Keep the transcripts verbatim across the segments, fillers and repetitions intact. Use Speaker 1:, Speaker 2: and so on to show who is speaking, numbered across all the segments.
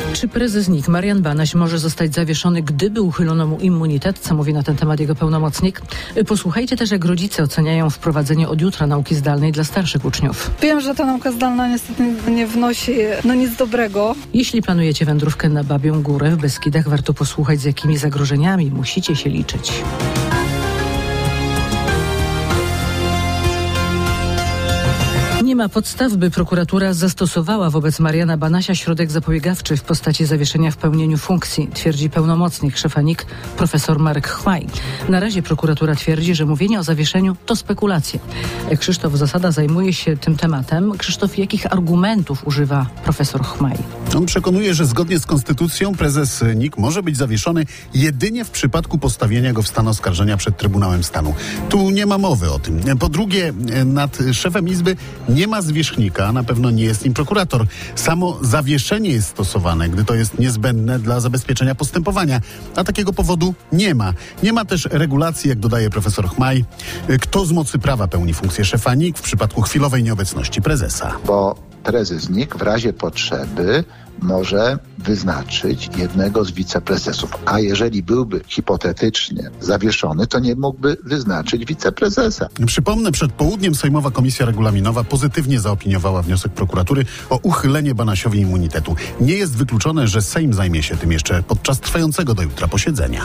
Speaker 1: Czy prezes N I K Marian Banaś może zostać zawieszony, gdyby uchylono mu immunitet? Co mówi na ten temat jego pełnomocnik? Posłuchajcie też, jak rodzice oceniają wprowadzenie od jutra nauki zdalnej dla starszych uczniów.
Speaker 2: Wiem, że ta nauka zdalna niestety nie wnosi no nic dobrego.
Speaker 1: Jeśli planujecie wędrówkę na Babią Górę w Beskidach, warto posłuchać, z jakimi zagrożeniami musicie się liczyć. Nie ma podstaw, by prokuratura zastosowała wobec Mariana Banasia środek zapobiegawczy w postaci zawieszenia w pełnieniu funkcji, twierdzi pełnomocnik szefa N I K profesor Marek Chmaj. Na razie prokuratura twierdzi, że mówienie o zawieszeniu to spekulacje. Krzysztof Zasada zajmuje się tym tematem. Krzysztof, jakich argumentów używa profesor Chmaj?
Speaker 3: On przekonuje, że zgodnie z konstytucją prezes N I K może być zawieszony jedynie w przypadku postawienia go w stan oskarżenia przed Trybunałem Stanu. Tu nie ma mowy o tym. Po drugie, nad szefem Izby nie ma zwierzchnika, na pewno nie jest nim prokurator. Samo zawieszenie jest stosowane, gdy to jest niezbędne dla zabezpieczenia postępowania, a takiego powodu nie ma. Nie ma też regulacji, jak dodaje profesor Chmaj, kto z mocy prawa pełni funkcję szefa N I K w przypadku chwilowej nieobecności prezesa.
Speaker 4: Bo prezes N I K w razie potrzeby może wyznaczyć jednego z wiceprezesów. A jeżeli byłby hipotetycznie zawieszony, to nie mógłby wyznaczyć wiceprezesa.
Speaker 3: Przypomnę, przed południem Sejmowa Komisja Regulaminowa pozytywnie zaopiniowała wniosek prokuratury o uchylenie Banasiowi immunitetu. Nie jest wykluczone, że Sejm zajmie się tym jeszcze podczas trwającego do jutra posiedzenia.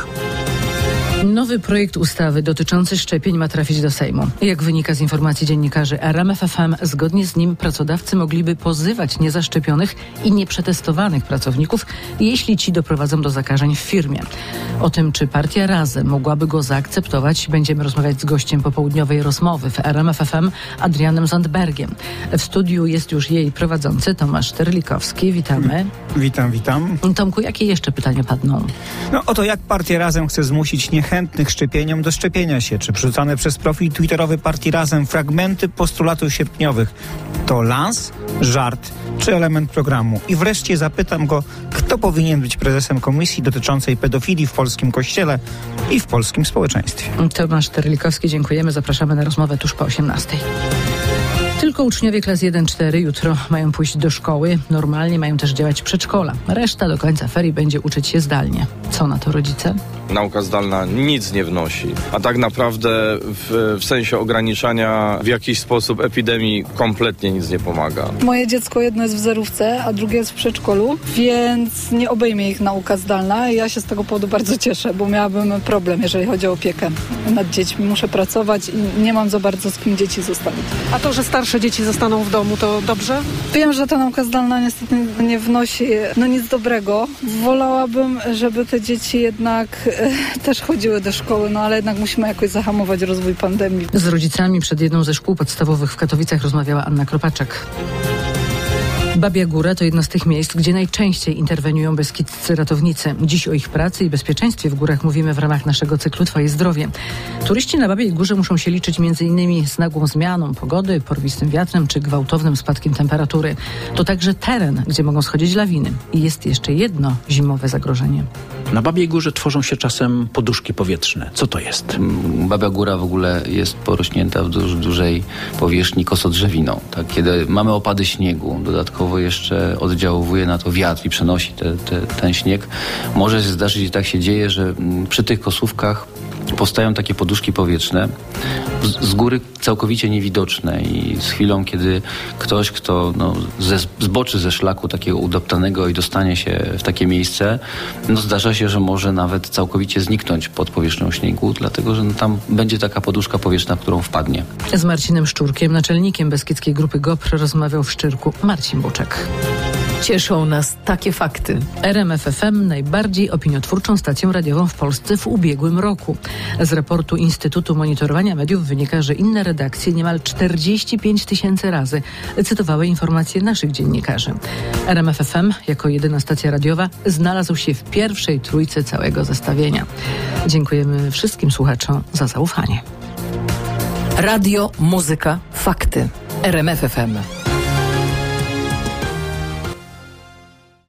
Speaker 1: Nowy projekt ustawy dotyczący szczepień ma trafić do Sejmu. Jak wynika z informacji dziennikarzy R M F F M, zgodnie z nim pracodawcy mogliby pozywać niezaszczepionych i nieprzetestowanych pracowników, jeśli ci doprowadzą do zakażeń w firmie. O tym, czy partia Razem mogłaby go zaakceptować, będziemy rozmawiać z gościem popołudniowej rozmowy w R M F F M, Adrianem Zandbergiem. W studiu jest już jej prowadzący Tomasz Terlikowski. Witamy.
Speaker 5: Witam, witam.
Speaker 1: Tomku, jakie jeszcze pytania padną?
Speaker 5: No oto, jak partia Razem chce zmusić niechętnych szczepieniom do szczepienia się? Czy przerzucane przez profil twitterowy partii Razem fragmenty postulatów sierpniowych to lans, żart czy element programu? I wreszcie zapytam go, kto powinien być prezesem komisji dotyczącej pedofilii w polskim kościele i w polskim społeczeństwie.
Speaker 1: Tomasz Terlikowski, dziękujemy. Zapraszamy na rozmowę tuż po osiemnastej. Tylko uczniowie klas jeden cztery jutro mają pójść do szkoły. Normalnie mają też działać przedszkola. Reszta do końca ferii będzie uczyć się zdalnie. Co na to rodzice?
Speaker 6: Nauka zdalna nic nie wnosi, a tak naprawdę w, w sensie ograniczania w jakiś sposób epidemii kompletnie nic nie pomaga.
Speaker 2: Moje dziecko jedno jest w zerówce, a drugie jest w przedszkolu, więc nie obejmie ich nauka zdalna i ja się z tego powodu bardzo cieszę, bo miałabym problem, jeżeli chodzi o opiekę nad dziećmi. Muszę pracować i nie mam za bardzo z kim dzieci zostawić.
Speaker 7: A to, że starsze dzieci zostaną w domu, to dobrze?
Speaker 2: Wiem, że ta nauka zdalna niestety nie wnosi no nic dobrego. Wolałabym, żeby te dzieci jednak e, też chodziły do szkoły, no ale jednak musimy jakoś zahamować rozwój pandemii.
Speaker 1: Z rodzicami przed jedną ze szkół podstawowych w Katowicach rozmawiała Anna Kropaczek. Babia Góra to jedno z tych miejsc, gdzie najczęściej interweniują beskidzcy ratownicy. Dziś o ich pracy i bezpieczeństwie w górach mówimy w ramach naszego cyklu Twoje zdrowie. Turyści na Babiej Górze muszą się liczyć m.in. z nagłą zmianą pogody, porwistym wiatrem czy gwałtownym spadkiem temperatury. To także teren, gdzie mogą schodzić lawiny. I jest jeszcze jedno zimowe zagrożenie.
Speaker 8: Na Babiej Górze tworzą się czasem poduszki powietrzne. Co to jest?
Speaker 9: Babia Góra w ogóle jest porośnięta w duż, dużej powierzchni kosodrzewiną. Tak? Kiedy mamy opady śniegu, dodatkowo jeszcze oddziałuje na to wiatr i przenosi te, te, ten śnieg, może się zdarzyć, i tak się dzieje, że przy tych kosówkach powstają takie poduszki powietrzne, z, z góry całkowicie niewidoczne i z chwilą, kiedy ktoś, kto no, ze, zboczy ze szlaku takiego udeptanego i dostanie się w takie miejsce, no zdarza się, że może nawet całkowicie zniknąć pod powierzchnią śniegu, dlatego, że no, tam będzie taka poduszka powietrzna, w którą wpadnie.
Speaker 1: Z Marcinem Szczurkiem, naczelnikiem Beskidzkiej Grupy GOPR, rozmawiał w Szczyrku Marcin Buczek.
Speaker 10: Cieszą nas takie fakty.
Speaker 1: R M F F M najbardziej opiniotwórczą stacją radiową w Polsce w ubiegłym roku. Z raportu Instytutu Monitorowania Mediów wynika, że inne redakcje niemal czterdzieści pięć tysięcy razy cytowały informacje naszych dziennikarzy. R M F F M jako jedyna stacja radiowa znalazł się w pierwszej trójce całego zestawienia. Dziękujemy wszystkim słuchaczom za zaufanie.
Speaker 10: Radio, muzyka, fakty. R M F F M.